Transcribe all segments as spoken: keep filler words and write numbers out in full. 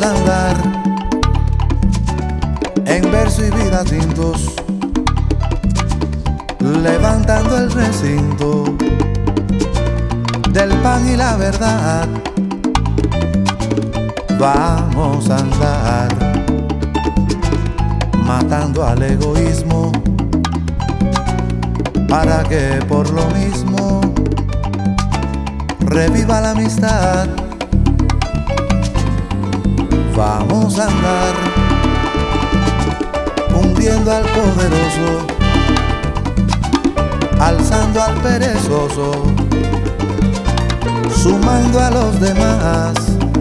Vamos a andar en verso y vida tintos, levantando el recinto del pan y la verdad. Vamos a andar matando al egoísmo para que por lo mismo reviva la amistad. Vamos a andar hundiendo al poderoso, alzando al perezoso, sumando a los demás.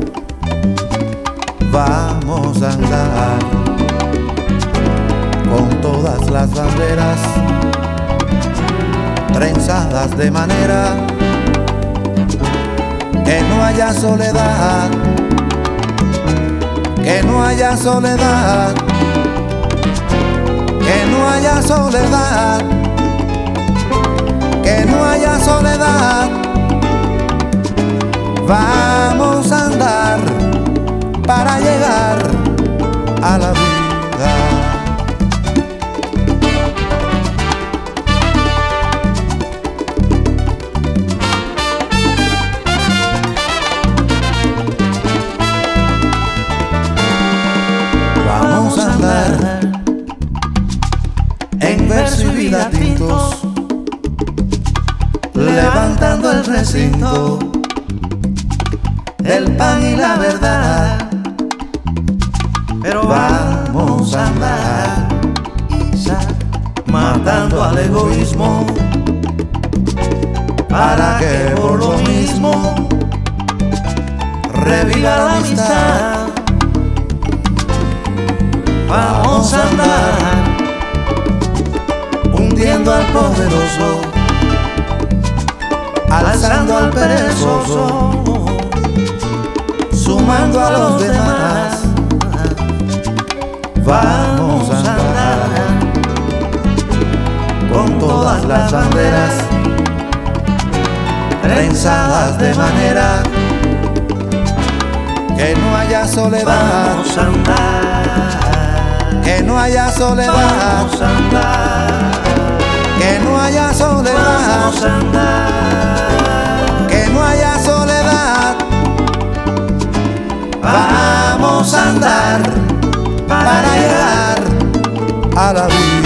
Vamos a andar con todas las banderas trenzadas de manera que no haya soledad, que no haya soledad, que no haya soledad, que no haya soledad. Vamos a andar para llegar a la vida. Vamos a andar en verso y vida tintos, levantando el recinto del pan y la verdad. Pero vamos a andar matando al egoísmo para que por lo mismo reviva la amistad. Vamos a andar hundiendo al poderoso, alzando al perezoso, sumando a los demás. Vamos a andar con todas las banderas trenzadas de manera que no haya soledad. Vamos a andar, que no haya soledad. Vamos a andar, que no haya soledad. Vamos a andar, que no haya soledad. Vamos a andar para llegar a la vida.